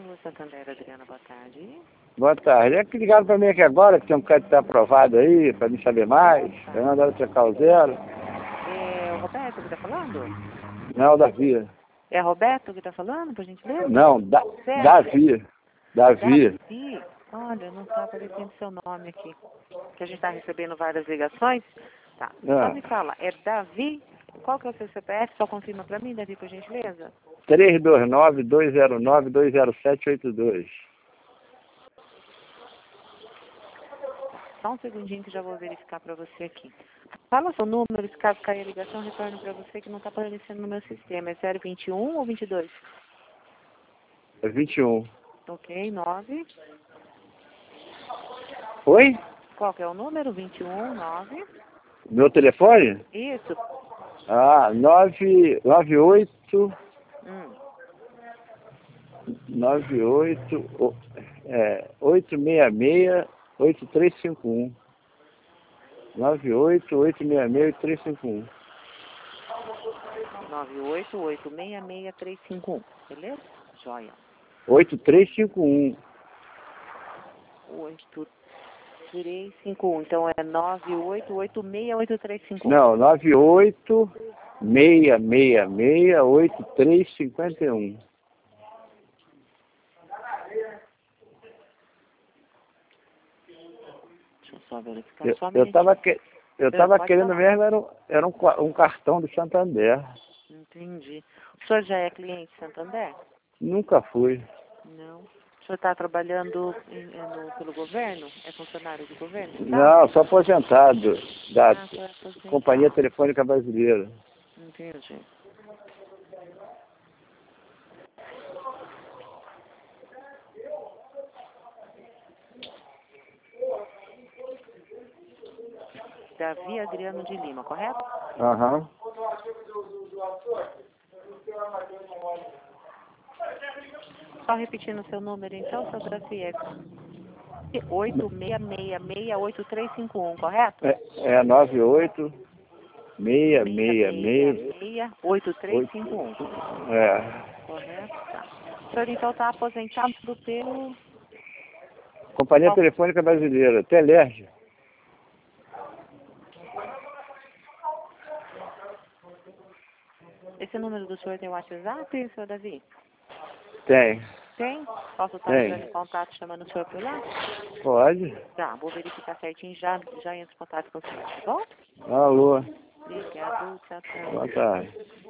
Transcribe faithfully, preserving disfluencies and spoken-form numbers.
Alô, Santander, Adriana, boa tarde. Boa tarde. É que ligaram para mim aqui agora, que tem um crédito aprovado aí, para me saber mais. Tá. Eu mandaram trocar o zero. É o Roberto que está falando? Não, Davi. É Roberto que está falando, por gentileza? Não, da, Certo. Davi. Davi. Davi. Olha, não está aparecendo seu nome aqui. Que a gente está recebendo várias ligações. Tá. Ah. Só me fala, é Davi? Qual que é o seu C P F? Só confirma para mim, Davi, por gentileza. três dois nove, dois zero nove, dois zero sete oito dois. Só um segundinho que já vou verificar para você aqui. Fala seu número, se caso cair a ligação, retorno para você que não está aparecendo no meu sistema. É zero vinte e um ou vinte e dois? É vinte e um. Ok, nove. Oi? Qual que é o número? vinte e um, nove. Meu telefone? Isso. Ah, nove nove oito Hum. nove oito oh, é, oito seis seis oito três cinco um. nove oito oito seis seis oito três cinco um. nove oito oito seis seis três cinco um. Beleza? Joia. oito três cinco um. oito três cinco um. Então é nove oito oito seis oito três cinco um. Não, nove oito seis seis seis oito três cinco um. Deixa eu só verificar Eu, só um eu minutinho. tava, que, eu tava Pode querendo falar. mesmo, era, um, era um, um cartão do Santander. Entendi. O senhor já é cliente Santander? Nunca fui. Não. O senhor está trabalhando em, no, pelo governo? É funcionário do governo? Tá? Não, sou aposentado da Ah, senhor é aposentado. Companhia Telefônica Brasileira. Entendi. Davi Adriano de Lima, correto? Aham. Só repetindo o seu número, então, seu Davi, é oito seis seis seis oito três cinco um, correto? É, é nove oito seis seis seis seis oito três cinco um. É. Correto? Tá. O senhor, então, está aposentado pelo... Companhia Qual? Telefônica Brasileira, Telerge. Esse número do senhor tem WhatsApp, senhor Davi? Tem. Tem? Posso estar Tem. entrando em contato chamando o senhor por lá? Pode. Tá, vou verificar certinho, já, já entro em contato com o senhor, tá bom? Alô. Obrigado, tchau, tchau. Boa tarde.